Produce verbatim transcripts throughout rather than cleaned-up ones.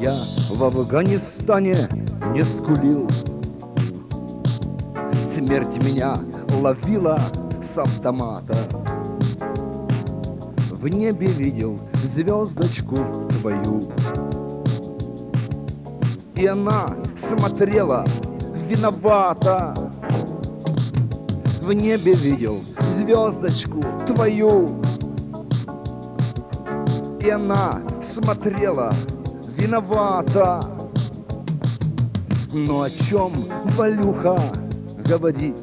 я в Афганистане не скулил. Смерть меня ловила с автомата. В небе видел звездочку твою, и она смотрела виновата. В небе видел звездочку твою, и она смотрела виновата. Но о чем, Валюха, говорить?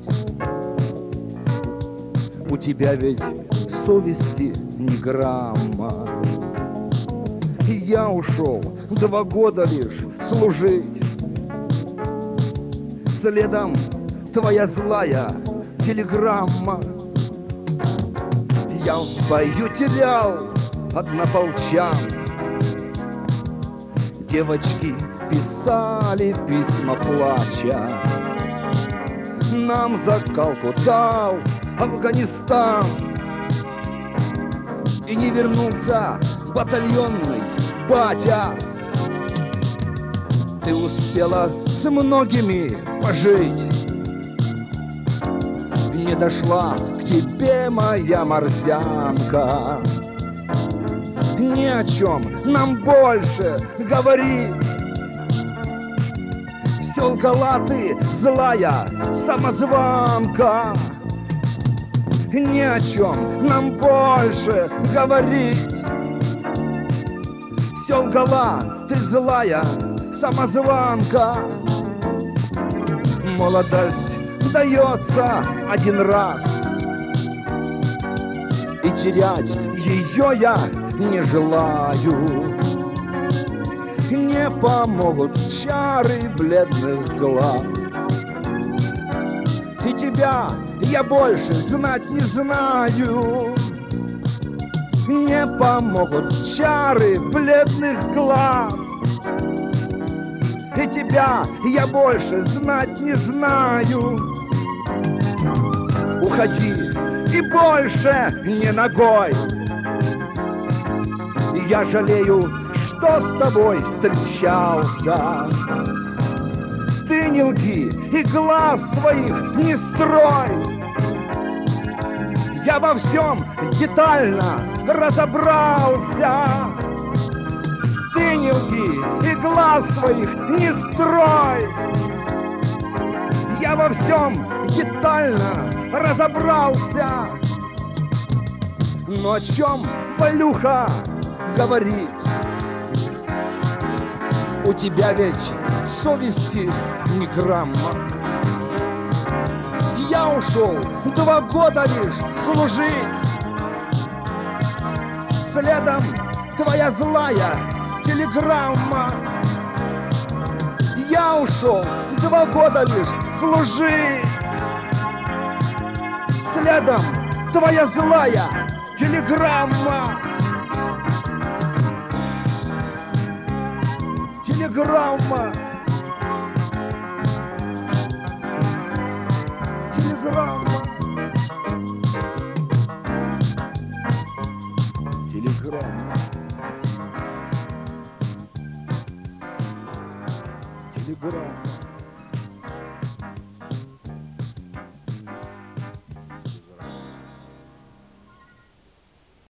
У тебя ведь совести ни грамма. И я ушел два года лишь служить. Следом твоя злая телеграмма. Я в бою терял однополчан. Девочки писали письма плача. Нам закалку дал Афганистан. И не вернулся батальонный батя. Ты успела с многими пожить. Не дошла к тебе моя морзянка. Ни о чем нам больше говорить. Все лгала ты, злая самозванка. Ни о чем нам больше говорить. Все лгала ты, злая самозванка. Молодость дается один раз, и терять ее я не желаю. Не помогут чары бледных глаз, и тебя я больше знать не знаю. Не помогут чары бледных глаз, и тебя я больше знать не знаю. Уходи и больше не ногой. Я жалею, что с тобой встречался. Ты не лги и глаз своих не строй. Я во всем детально разобрался. Ты не лги и глаз своих не строй. Я во всем детально разобрался. Но о чем, Валюха, говорить? У тебя ведь совести ни грамма. Я ушел два года лишь служить. Следом твоя злая телеграмма. Я ушел два года лишь служить. Следом твоя злая телеграмма. Телеграмма. Телеграмма. Телеграмма. Телеграмма.